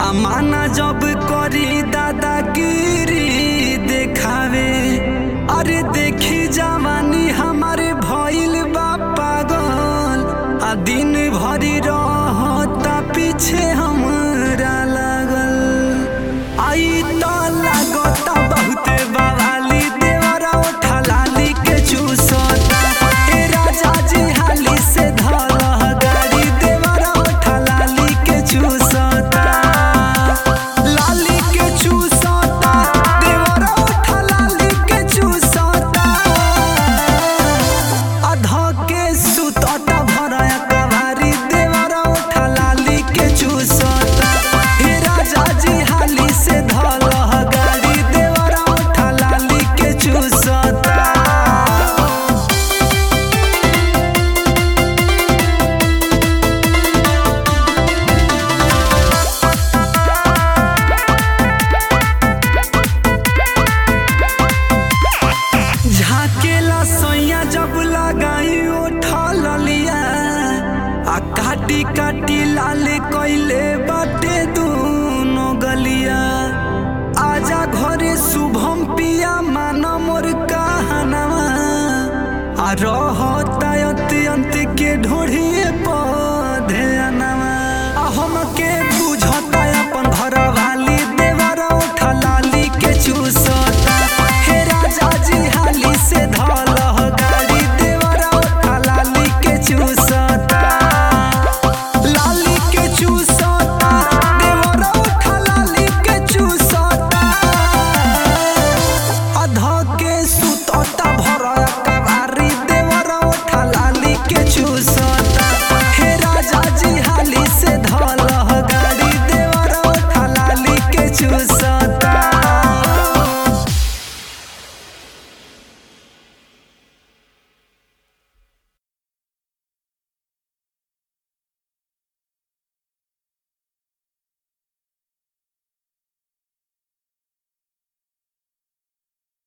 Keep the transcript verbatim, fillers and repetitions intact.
माना जब करी दादागिरी देखावे। अरे देखी जवानी हमारे भइल बा पागल, आ दिन भरी रहता पीछे हमरा लागल। आई तो लागता बहुते बवाली, देवरा उठा लाली के चूसता। ए राजा जी हाली से धल गाड़ी, देवरा उठा लाली के चूसता। लाली के चूसता, देवरा उठा लाली के चूसता। अधा के सुतता भराया कवारी, देवरा उठा लाली के चूसता। हे राजा जी हाली से धल गाड़ी, देवरा उठा लाली के चूसता। झाकेला सैया जब लगाई उठा ललिया, आ काटी काटी लाल कइले बाटे दूनो गलिया। आजा घरे शुभम पिया माना मोर कहनवा, आ रहता अंत अंत के ढोढ़िए।